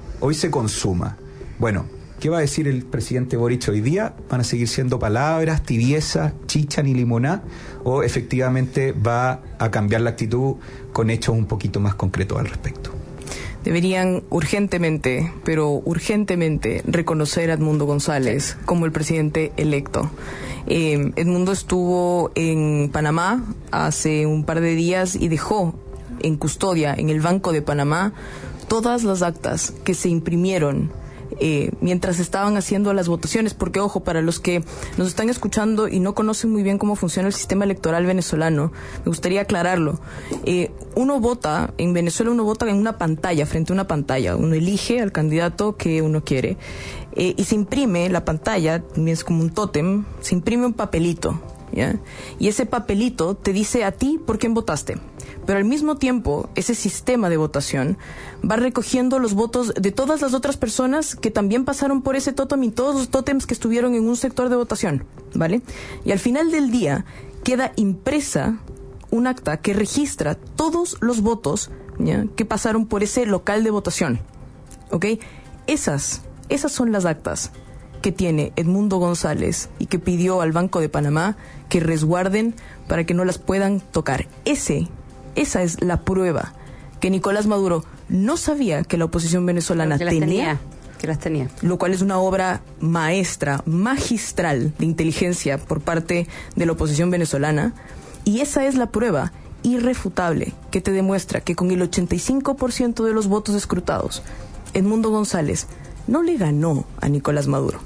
Bueno, ¿qué va a decir el presidente Boric hoy día? ¿Van a seguir siendo palabras, tibieza, chicha ni limoná? ¿O efectivamente va a cambiar la actitud con hechos un poquito más concretos al respecto? Deberían urgentemente, pero urgentemente, reconocer a Edmundo González como el presidente electo. Edmundo estuvo en Panamá hace un par de días y dejó en custodia en el Banco de Panamá todas las actas que se imprimieron mientras estaban haciendo las votaciones, porque, ojo, para los que nos están escuchando y no conocen muy bien cómo funciona el sistema electoral venezolano, me gustaría aclararlo. Uno vota, en Venezuela uno vota en una pantalla, frente a una pantalla, uno elige al candidato que uno quiere, y se imprime la pantalla, es como un tótem, se imprime un papelito, ¿ya? Y ese papelito te dice a ti por quién votaste. Pero al mismo tiempo, ese sistema de votación va recogiendo los votos de todas las otras personas que también pasaron por ese tótem y todos los tótems que estuvieron en un sector de votación, ¿vale? Y al final del día queda impresa un acta que registra todos los votos, ¿ya?, que pasaron por ese local de votación, ¿ok? Esas son las actas que tiene Edmundo González y que pidió al Banco de Panamá que resguarden para que no las puedan tocar. Esa es la prueba que Nicolás Maduro no sabía que la oposición venezolana tenía, lo cual es una obra maestra, magistral de inteligencia por parte de la oposición venezolana, y esa es la prueba irrefutable que te demuestra que con el 85% de los votos escrutados, Edmundo González no le ganó a Nicolás Maduro.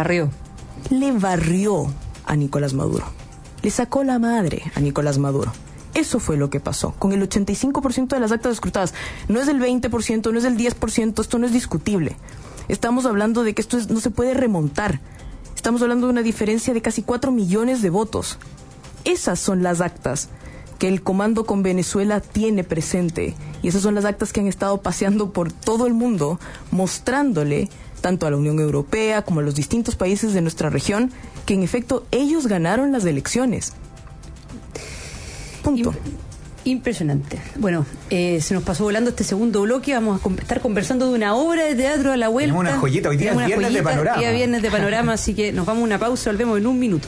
Le barrió a Nicolás Maduro. Le sacó la madre a Nicolás Maduro. Eso fue lo que pasó, con el 85% de las actas escrutadas. No es del 20%, no es del 10%, esto no es discutible. Estamos hablando de que esto no se puede remontar. Estamos hablando de una diferencia de casi 4 millones de votos. Esas son las actas que el Comando con Venezuela tiene presente. Y esas son las actas que han estado paseando por todo el mundo, mostrándole tanto a la Unión Europea como a los distintos países de nuestra región que en efecto ellos ganaron las elecciones. Punto. Impresionante. Bueno, se nos pasó volando este segundo bloque. Vamos a estar conversando de una obra de teatro a la vuelta. Tenemos una joyita, hoy día es viernes de panorama. Hoy día viernes de panorama, así que nos vamos a una pausa, volvemos en un minuto.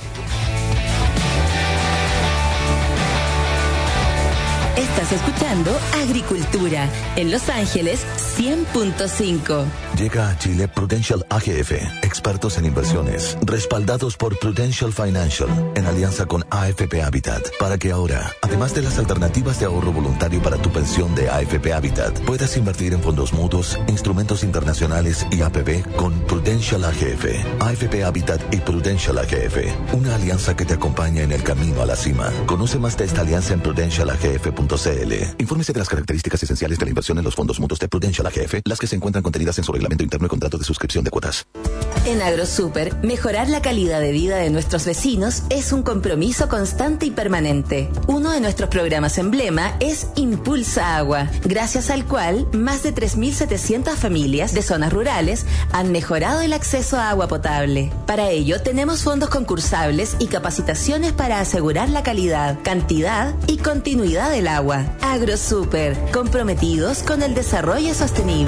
Estás escuchando Agricultura en Los Ángeles 100.5. Llega a Chile Prudential AGF, expertos en inversiones, respaldados por Prudential Financial, en alianza con AFP Habitat, para que ahora, además de las alternativas de ahorro voluntario para tu pensión de AFP Habitat, puedas invertir en fondos mutuos, instrumentos internacionales y APB con Prudential AGF, AFP Habitat y Prudential AGF, una alianza que te acompaña en el camino a la cima. Conoce más de esta alianza en prudentialagf.cl. Infórmese de las características esenciales de la inversión en los fondos mutuos de Prudential AGF, las que se encuentran contenidas en su reglamento interno y contrato de suscripción de cuotas. En AgroSuper, mejorar la calidad de vida de nuestros vecinos es un compromiso constante y permanente. Uno de nuestros programas emblema es Impulsa Agua, gracias al cual más de 3.700 familias de zonas rurales han mejorado el acceso a agua potable. Para ello, tenemos fondos concursables y capacitaciones para asegurar la calidad, cantidad y continuidad del agua. AgroSuper, comprometidos con el desarrollo sostenible.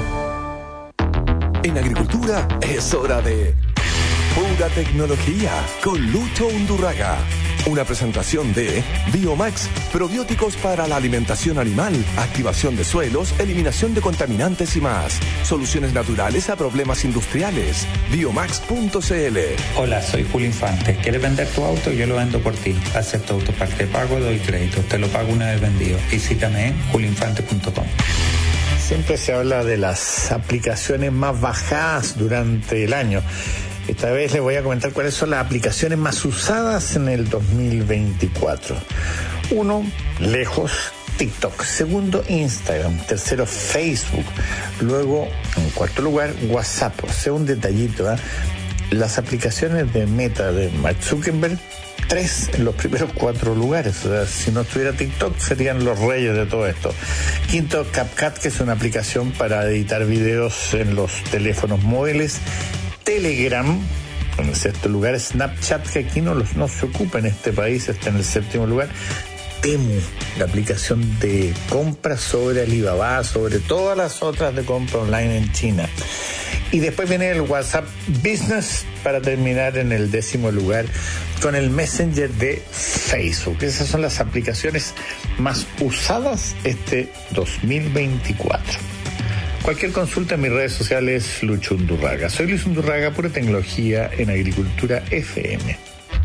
En agricultura es hora de pura tecnología con Lucho Undurraga Una presentación de Biomax, probióticos para la alimentación animal, activación de suelos, eliminación de contaminantes y más. Soluciones naturales a problemas industriales. Biomax.cl. Hola, soy Julio Infante. ¿Quieres vender tu auto? Yo lo vendo por ti. Acepto autoparte pago, doy crédito. Te lo pago una vez vendido. Visítame en julioinfante.com. Siempre se habla de las aplicaciones más bajadas durante el año. Esta vez les voy a comentar cuáles son las aplicaciones más usadas en el 2024. 1, lejos, TikTok. 2, Instagram. 3, Facebook. Luego, en cuarto lugar, WhatsApp. O sea, un detallito, las aplicaciones de Meta de Mark Zuckerberg, 3 en los primeros 4 lugares. O sea, si no estuviera TikTok, serían los reyes de todo esto. 5, CapCut, que es una aplicación para editar videos en los teléfonos móviles. Telegram, en el 6º lugar. Snapchat, que aquí no se ocupa en este país, está en el 7º lugar. Temu, la aplicación de compra sobre Alibaba, sobre todas las otras de compra online en China. Y después viene el WhatsApp Business para terminar en el 10º lugar con el Messenger de Facebook. Esas son las aplicaciones más usadas este 2024. Cualquier consulta en mis redes sociales, Lucho Undurraga. Soy Luis Undurraga, pura tecnología en Agricultura FM.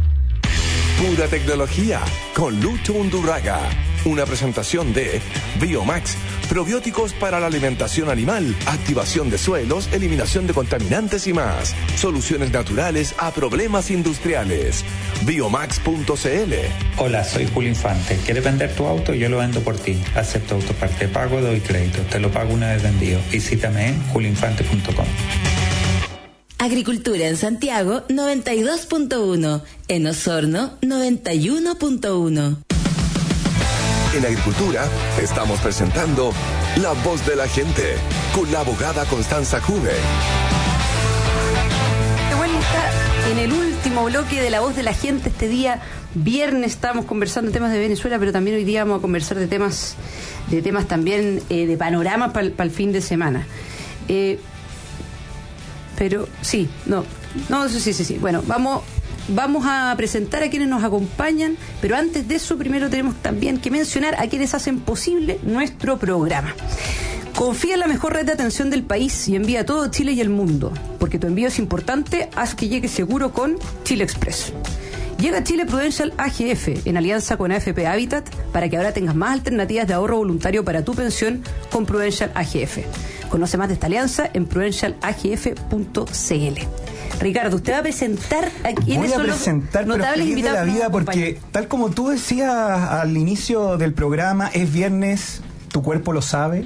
Pura tecnología con Lucho Undurraga. Una presentación de Biomax, probióticos para la alimentación animal, activación de suelos, eliminación de contaminantes y más. Soluciones naturales a problemas industriales. Biomax.cl. Hola, soy Julio Infante. ¿Quieres vender tu auto? Yo lo vendo por ti. Acepto autoparte pago, doy crédito. Te lo pago una vez vendido. Visítame en julioinfante.com. Agricultura en Santiago 92.1, en Osorno 91.1. En Agricultura estamos presentando La Voz de la Gente con la abogada Constanza Juve. De vuelta en el último bloque de La Voz de la Gente. Este día viernes estábamos conversando temas de Venezuela, pero también hoy día vamos a conversar de temas también de panorama para el fin de semana. Pero sí. Bueno, vamos a presentar a quienes nos acompañan, pero antes de eso primero tenemos también que mencionar a quienes hacen posible nuestro programa. Confía en la mejor red de atención del país y envía a todo Chile y el mundo, porque tu envío es importante. Haz que llegue seguro con Chile Express. Llega a Chile Prudential AGF en alianza con AFP Habitat para que ahora tengas más alternativas de ahorro voluntario para tu pensión con Prudential AGF. Conoce más de esta alianza en prudentialagf.cl. Ricardo, usted va a presentar a quienes son los notables invitados de la vida, porque tal como tú decías al inicio del programa, es viernes. Tu cuerpo lo sabe.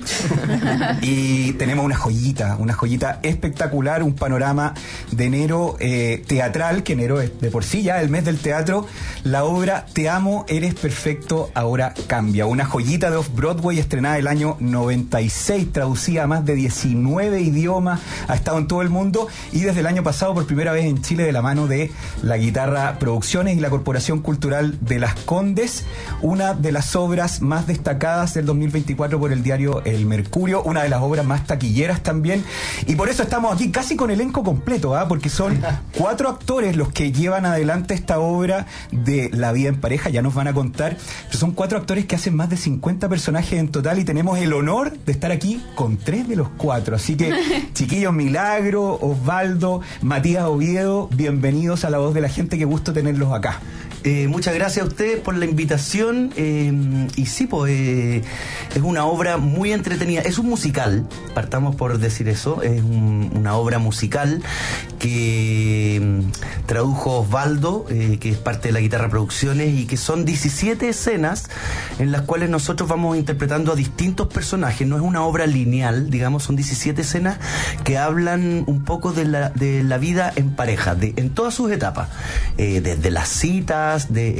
Y tenemos una joyita espectacular, un panorama de enero teatral, que enero es de por sí ya el mes del teatro. La obra Te amo, eres perfecto, ahora cambia. Una joyita de Off-Broadway estrenada el año 96, traducida a más de 19 idiomas, ha estado en todo el mundo y desde el año pasado por primera vez en Chile de la mano de La Guitarra Producciones y la Corporación Cultural de Las Condes. Una de las obras más destacadas del 2024 por el diario El Mercurio, una de las obras más taquilleras también, y por eso estamos aquí casi con elenco completo, porque son 4 actores los que llevan adelante esta obra de La vida en pareja, ya nos van a contar, pero son 4 actores que hacen más de 50 personajes en total y tenemos el honor de estar aquí con 3 de los 4, así que chiquillos, Milagro, Osvaldo, Matías Oviedo, bienvenidos a La Voz de la Gente, qué gusto tenerlos acá. Muchas gracias a ustedes por la invitación, y sí, pues es una obra muy entretenida, es un musical, partamos por decir eso, es una obra musical que tradujo Osvaldo, que es parte de La Guitarra Producciones, y que son 17 escenas en las cuales nosotros vamos interpretando a distintos personajes, no es una obra lineal, digamos, son 17 escenas que hablan un poco de la vida en pareja, en todas sus etapas, desde las citas,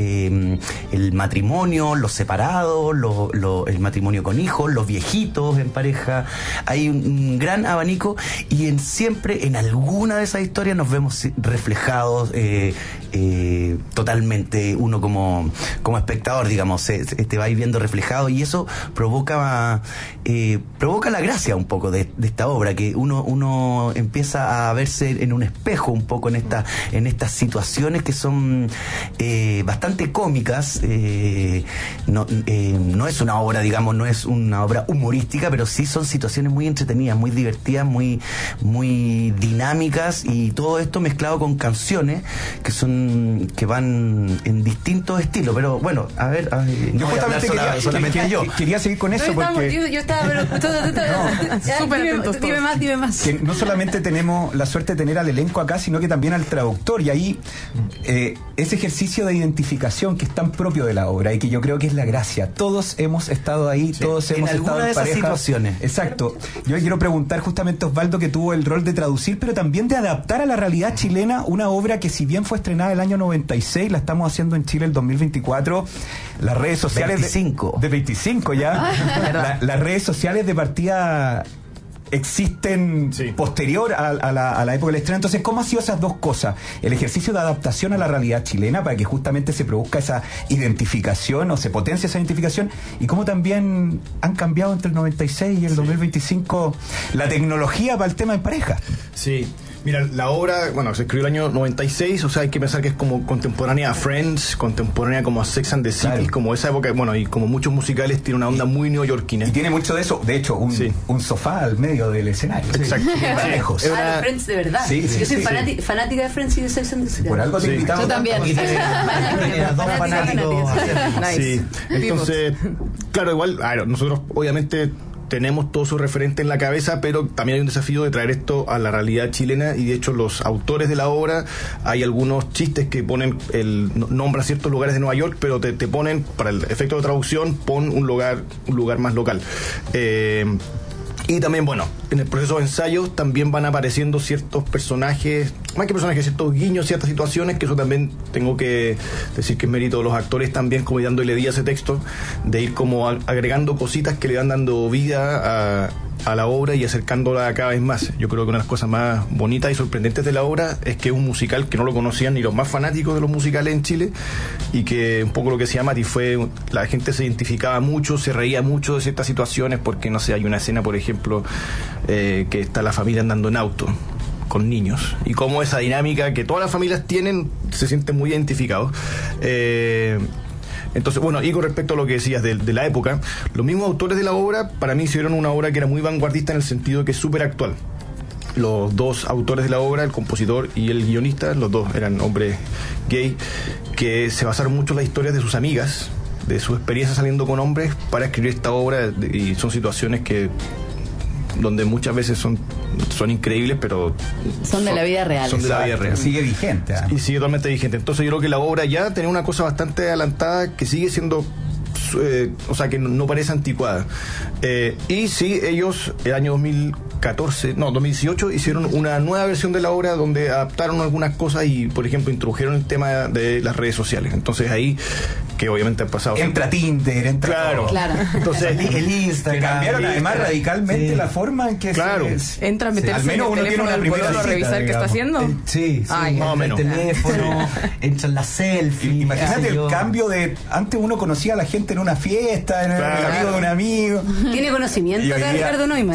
el matrimonio, los separados, el matrimonio con hijos, los viejitos en pareja. Hay un gran abanico y siempre en alguna de esas historia nos vemos reflejados totalmente, uno como espectador, digamos, te va a ir viendo reflejado, y eso provoca la gracia un poco de esta obra, que uno empieza a verse en un espejo un poco en estas situaciones que son bastante cómicas. No es una obra, digamos, no es una obra humorística, pero sí son situaciones muy entretenidas, muy divertidas, muy dinámicas, y todo esto mezclado con canciones que van en distintos estilos. Pero bueno, a ver, yo justamente quería seguir con eso, porque yo estaba pero dime más. Que no solamente tenemos la suerte de tener al elenco acá, sino que también al traductor, y ahí ese ejercicio de identificación que es tan propio de la obra y que yo creo que es la gracia. Todos hemos estado ahí, todos hemos estado en pareja. Situaciones. Exacto. Yo quiero preguntar justamente a Osvaldo, que tuvo el rol de traducir, pero también de adaptar a la realidad chilena una obra que, si bien fue estrenada el año 96, la estamos haciendo en Chile el 2024. Las redes sociales 25 ya. Las redes sociales de partida existen posterior a la época del estreno. Entonces, ¿cómo han sido esas dos cosas? El ejercicio de adaptación a la realidad chilena para que justamente se produzca esa identificación o se potencie esa identificación, y cómo también han cambiado entre el 96 y el 2025 la tecnología para el tema de pareja. Sí. Mira, la obra, bueno, se escribió el año 96, o sea, hay que pensar que es como contemporánea a Friends, contemporánea como a Sex and the City, claro, como esa época, bueno, y como muchos musicales tiene una onda muy neoyorquina. Y tiene mucho de eso, de hecho, un sofá al medio del escenario. Exacto. Lejos. Los Friends de verdad. Yo soy fanática de Friends y de Sex and the City. Por algo te invitamos. Yo también. Dos fanáticos. Sí, entonces, claro, igual, nosotros obviamente tenemos todo su referente en la cabeza, pero también hay un desafío de traer esto a la realidad chilena, y de hecho los autores de la obra, hay algunos chistes que ponen, nombran ciertos lugares de Nueva York, pero te ponen, para el efecto de traducción, pon un lugar más local. Y también, bueno, en el proceso de ensayos también van apareciendo ciertos personajes, más que personajes, ciertos guiños, ciertas situaciones, que eso también tengo que decir que es mérito de los actores también, como dándole vida a ese texto, de ir como agregando cositas que le van dando vida a la obra y acercándola cada vez más. Yo creo que una de las cosas más bonitas y sorprendentes de la obra es que es un musical que no lo conocían ni los más fanáticos de los musicales en Chile, y que un poco lo que decía Mati fue, la gente se identificaba mucho, se reía mucho de ciertas situaciones, porque no sé, hay una escena, por ejemplo, que está la familia andando en auto con niños, y cómo esa dinámica que todas las familias tienen se sienten muy identificados. Entonces, bueno, y con respecto a lo que decías de la época, los mismos autores de la obra, para mí hicieron una obra que era muy vanguardista en el sentido de que es súper actual. Los dos autores de la obra, el compositor y el guionista, los dos eran hombres gay, que se basaron mucho en las historias de sus amigas, de su experiencia saliendo con hombres, para escribir esta obra, y son situaciones donde muchas veces son increíbles, pero son de la vida real. Son de la vida real. Sigue vigente. Y sigue totalmente vigente. Entonces yo creo que la obra ya tenía una cosa bastante adelantada, que sigue siendo, o sea, que no parece anticuada. Y sí, ellos el año 2018 hicieron una nueva versión de la obra, donde adaptaron algunas cosas y, por ejemplo, introdujeron el tema de las redes sociales. Entonces ahí, que obviamente han pasado... Entra Tinder, entra... Claro. Entonces el Instagram. Cambiaron además radicalmente la forma en que entra a meterse al menos en el teléfono del pololo a revisar qué está haciendo. Sí, Ay, más o menos. El teléfono, entra en la selfie. Imagínate el cambio de... Antes uno conocía a la gente en una fiesta, en el amigo de un amigo. Tiene conocimiento de Ricardo Neumann.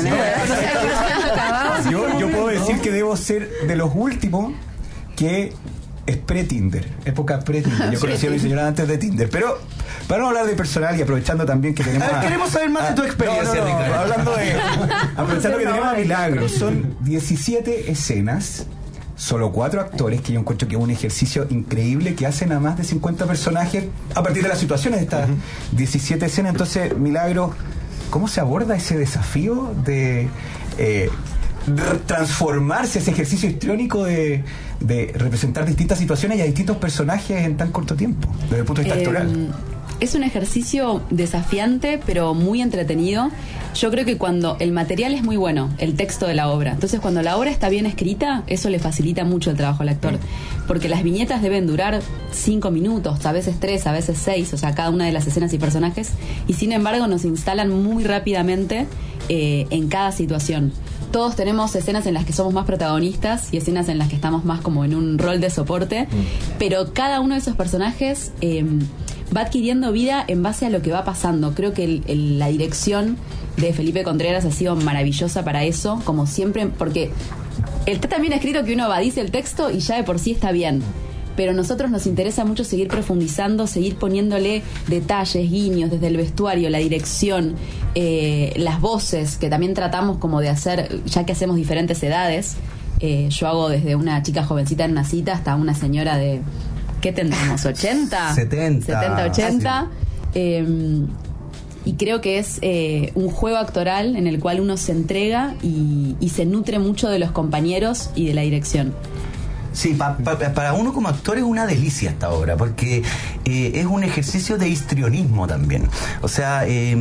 Yo puedo decir que debo ser de los últimos que es pre-Tinder, época pre-Tinder. Yo conocí a mi señora antes de Tinder, pero para no hablar de personal y aprovechando también que tenemos... queremos saber más de tu experiencia, Ricardo. Aprovechando que tenemos a Milagros, son 17 escenas, solo 4 actores, que yo encuentro que es un ejercicio increíble, que hacen a más de 50 personajes a partir de las situaciones de estas 17 escenas. Entonces, Milagros, ¿cómo se aborda ese desafío de transformarse, ese ejercicio histriónico de representar distintas situaciones y a distintos personajes en tan corto tiempo, desde el punto de vista actoral? Es un ejercicio desafiante, pero muy entretenido. Yo creo que cuando el material es muy bueno, el texto de la obra, entonces cuando la obra está bien escrita, eso le facilita mucho el trabajo al actor, porque las viñetas deben durar 5 minutos, a veces 3, a veces 6, o sea, cada una de las escenas y personajes, y sin embargo nos instalan muy rápidamente en cada situación. Todos tenemos escenas en las que somos más protagonistas y escenas en las que estamos más como en un rol de soporte, pero cada uno de esos personajes va adquiriendo vida en base a lo que va pasando. Creo que la dirección de Felipe Contreras ha sido maravillosa para eso, como siempre, porque está también escrito que uno dice el texto y ya de por sí está bien. Pero a nosotros nos interesa mucho seguir profundizando, seguir poniéndole detalles, guiños, desde el vestuario, la dirección, las voces, que también tratamos como de hacer, ya que hacemos diferentes edades. Yo hago desde una chica jovencita en una cita hasta una señora de, ¿qué tendremos? ¿80? 70, 80. Sí. Y creo que es un juego actoral en el cual uno se entrega y se nutre mucho de los compañeros y de la dirección. Sí, para uno como actor es una delicia esta obra, porque es un ejercicio de histrionismo también. O sea,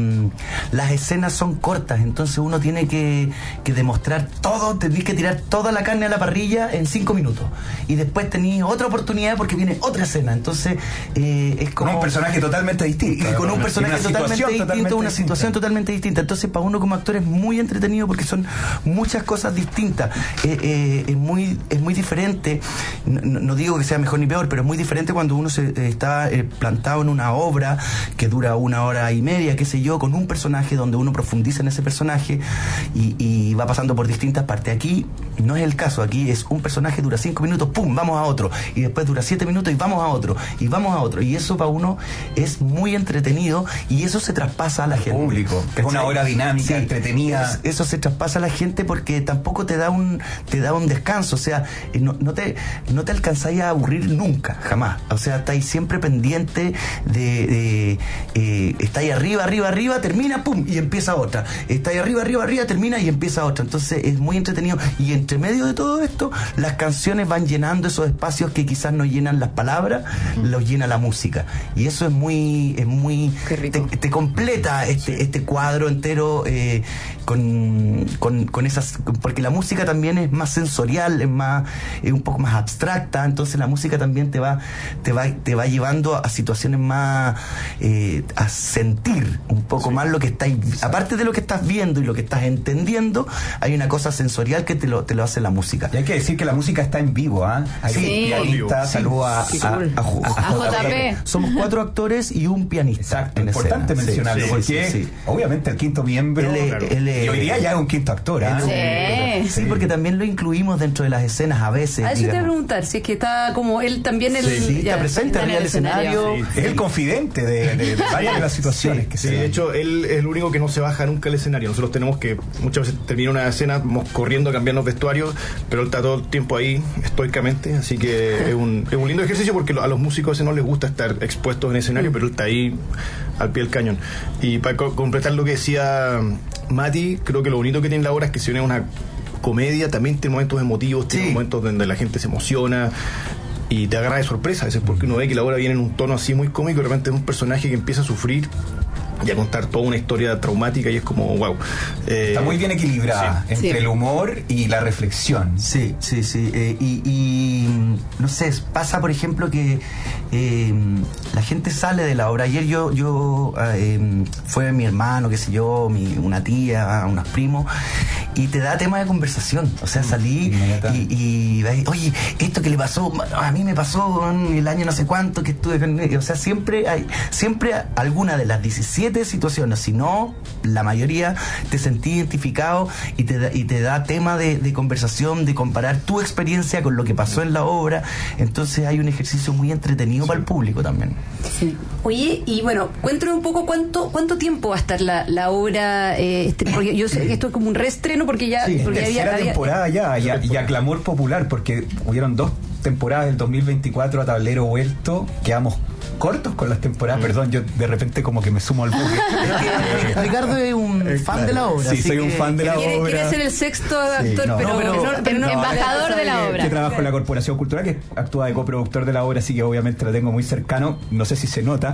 las escenas son cortas, entonces uno tiene que demostrar todo, tenés que tirar toda la carne a la parrilla en 5 minutos. Y después tenés otra oportunidad porque viene otra escena. Entonces, es como... Con un personaje totalmente distinto. Y con un personaje totalmente distinto, una situación totalmente distinta. Entonces, para uno como actor es muy entretenido porque son muchas cosas distintas. Es muy diferente. No digo que sea mejor ni peor, pero es muy diferente cuando uno está plantado en una obra que dura 1 hora y media, qué sé yo, con un personaje donde uno profundiza en ese personaje y va pasando por distintas partes. Aquí no es el caso, aquí es un personaje, dura 5 minutos, ¡pum!, vamos a otro, y después dura 7 minutos y vamos a otro, y vamos a otro, y eso para uno es muy entretenido y eso se traspasa a la gente. Público, que es una obra dinámica, sí, entretenida. Eso se traspasa a la gente porque tampoco te da un descanso, o sea, no te alcanzáis a aburrir nunca, jamás. O sea, estáis siempre pendiente de estáis arriba, termina, pum, y empieza otra. Estáis arriba, termina y empieza otra. Entonces es muy entretenido. Y entre medio de todo esto, las canciones van llenando esos espacios que quizás no llenan las palabras, los llena la música. Y eso es muy te completa este cuadro entero con esas, porque la música también es más sensorial, es un poco más abstracta, entonces la música también te va llevando a situaciones más a sentir un poco más lo que estáis, aparte de lo que estás viendo y lo que estás entendiendo, hay una cosa sensorial que te lo hace la música. Y hay que decir que la música está en vivo, Sí, pianista, saludo a JP. Somos 4 actores y un pianista. Exacto, importante escena. mencionarlo, porque obviamente el quinto miembro y hoy día ya es un quinto actor. Sí, porque también lo incluimos dentro de las escenas a veces. A eso te voy a preguntar, si es que está como él también está presente arriba del escenario. Es el confidente de varias de las situaciones que se dan. De hecho, él es el único que no se baja nunca al escenario. Nosotros tenemos que muchas veces terminar una escena, vamos corriendo a cambiarnos vestuarios, pero él está todo el tiempo ahí estoicamente, así que es un lindo ejercicio porque a los músicos a veces no les gusta estar expuestos en escenario, pero él está ahí al pie del cañón. Y para completar lo que decía Mati, creo que lo bonito que tiene la obra es que si bien es una comedia, también tiene momentos emotivos, tiene momentos donde la gente se emociona y te agarra de sorpresa a veces, porque uno ve que la obra viene en un tono así muy cómico y de repente es un personaje que empieza a sufrir y a contar toda una historia traumática y es como wow. Está muy bien equilibrada entre el humor y la reflexión. Sí. Y no sé, pasa por ejemplo que la gente sale de la obra. Ayer yo fue mi hermano, qué sé yo, una tía, unos primos, y te da tema de conversación. O sea, salí y oye, esto que le pasó, a mí me pasó el año no sé cuánto que estuve con él. O sea, siempre alguna de las 17 situaciones, si no la mayoría, te sentí identificado y te da tema de conversación, de comparar tu experiencia con lo que pasó en la obra. Entonces hay un ejercicio muy entretenido para el público también. Sí. Oye, y bueno, cuéntanos un poco cuánto tiempo va a estar la obra, porque yo sé que esto es como un reestreno porque ya tercera temporada ya y a clamor popular, porque hubieron 2 temporadas del 2024 a tablero vuelto, quedamos cortos con las temporadas, perdón, yo de repente como que me sumo al buque. Ricardo es un fan de la obra. Sí, soy un fan de la obra. Quiere ser el sexto actor, pero embajador de la obra. Que trabajo en la Corporación Cultural, que actúa de coproductor de la obra, así que obviamente la tengo muy cercano, no sé si se nota,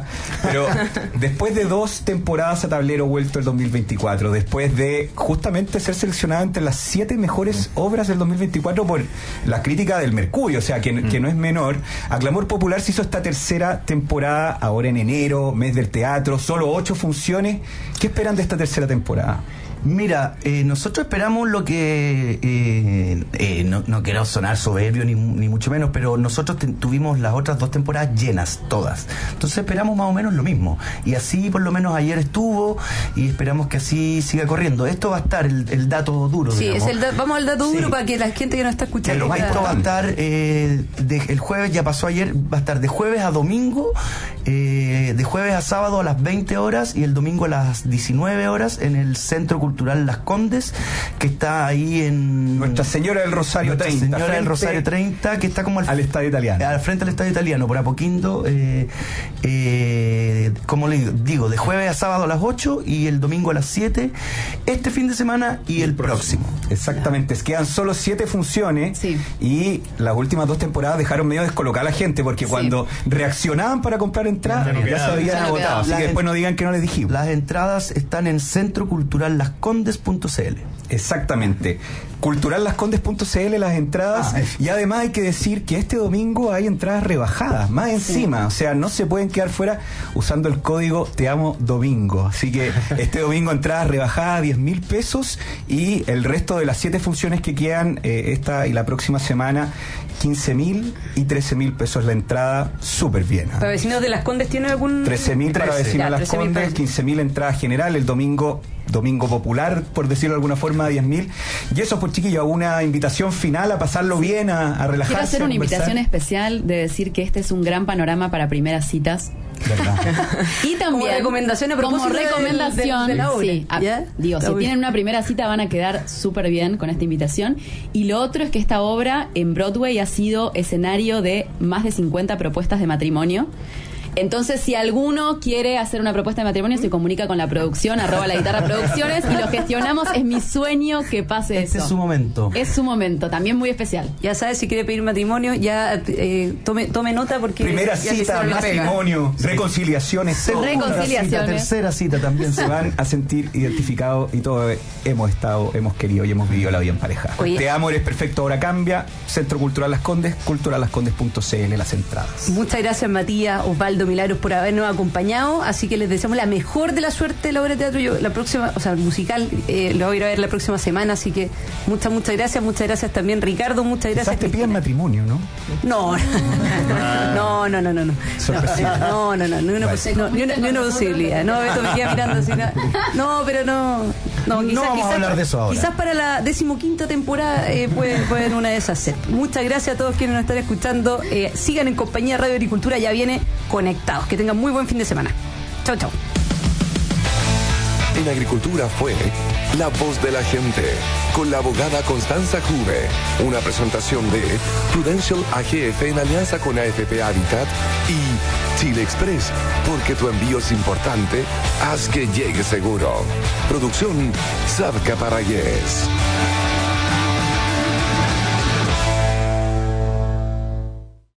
¿ya? Pero después de 2 temporadas a tablero vuelto el 2024, después de justamente ser seleccionado entre las 7 mejores obras del 2024 por la crítica del Mercurio, o sea, que no es menor, Aclamor Popular se hizo esta tercera temporada ahora en enero, mes del teatro, solo 8 funciones. ¿Qué esperan de esta tercera temporada? Mira, nosotros esperamos lo que no quiero sonar soberbio ni mucho menos, pero nosotros tuvimos las otras 2 temporadas llenas, todas. Entonces esperamos más o menos lo mismo. Y así por lo menos ayer estuvo y esperamos que así siga corriendo. Esto va a estar el dato duro. Sí, digamos. vamos al dato duro para que la gente que nos está escuchando. Esto va a estar el jueves, ya pasó ayer, va a estar de jueves a domingo, de jueves a sábado a las 20 horas y el domingo a las 19 horas en el Centro Cultural Las Condes, que está ahí en Nuestra Señora del Rosario 30. Señora del Rosario 30, que está como al Estadio Italiano. Al frente del Estadio Italiano, por Apoquindo, como le digo, de jueves a sábado a las 8 y el domingo a las 7, este fin de semana y el próximo. Exactamente, quedan solo 7 funciones y las últimas 2 temporadas dejaron medio descolocar a la gente porque cuando reaccionaban para comprar entradas ya se habían agotado, así que después no digan que no les dijimos. Las entradas están en Centro Cultural Lascondes.cl. Exactamente. Culturallascondes.cl las entradas y además hay que decir que este domingo hay entradas rebajadas, más encima, o sea, no se pueden quedar fuera usando el código Te Amo Domingo, así que este domingo entradas rebajadas 10.000 pesos y el resto de las 7 funciones que quedan esta y la próxima semana 15.000 y 13.000 pesos la entrada, súper bien. ¿Para vecinos de Las Condes tiene algún...? 13.000 para vecinos de Las Condes, 15.000 entrada general, el domingo popular, por decirlo de alguna forma, 10.000. Y eso, pues chiquillos, una invitación final a pasarlo bien, a relajarse. Quiero hacer una invitación especial de decir que este es un gran panorama para primeras citas. ¿Verdad? Y también como recomendación a propósito como recomendación de la obra. Sí, digo, si tienen una primera cita van a quedar súper bien con esta invitación. Y lo otro es que esta obra en Broadway ha sido escenario de más de 50 propuestas de matrimonio. Entonces, si alguno quiere hacer una propuesta de matrimonio, se comunica con la producción, @laguitarraproducciones, y lo gestionamos. Es mi sueño que pase eso. Este es su momento. Es su momento, también muy especial. Ya sabes, si quiere pedir matrimonio, ya tome nota porque... Primera cita, matrimonio, reconciliaciones. Tercera cita también se van a sentir identificados y todos hemos querido y hemos vivido la vida en pareja. Oye, Te Amo, Eres Perfecto, Ahora Cambia, Centro Cultural Las Condes, culturallascondes.cl, las entradas. Muchas gracias, Matías, Osvaldo, Milagros, por habernos acompañado, así que les deseamos la mejor de la suerte de la obra de teatro. Yo la próxima, o sea, el musical, lo voy a ir a ver la próxima semana, así que muchas gracias también, Ricardo, muchas gracias. Quizás te piden matrimonio, ¿no? No, ni una posibilidad. No, Beto me queda mirando así. No, pero no, quizás vamos a hablar de eso ahora. Quizás para la 15ª temporada pueden una de esas ser. Muchas gracias a todos quienes nos están escuchando. Sigan en compañía Radio Agricultura, ya viene Conectados. Que tengan muy buen fin de semana. Chau, chau. En Agricultura fue La Voz de la Gente, con la abogada Constanza Juve. Una presentación de Prudential AGF en alianza con AFP Habitat y Chile Express, porque tu envío es importante, haz que llegue seguro. Producción Savca Parragués.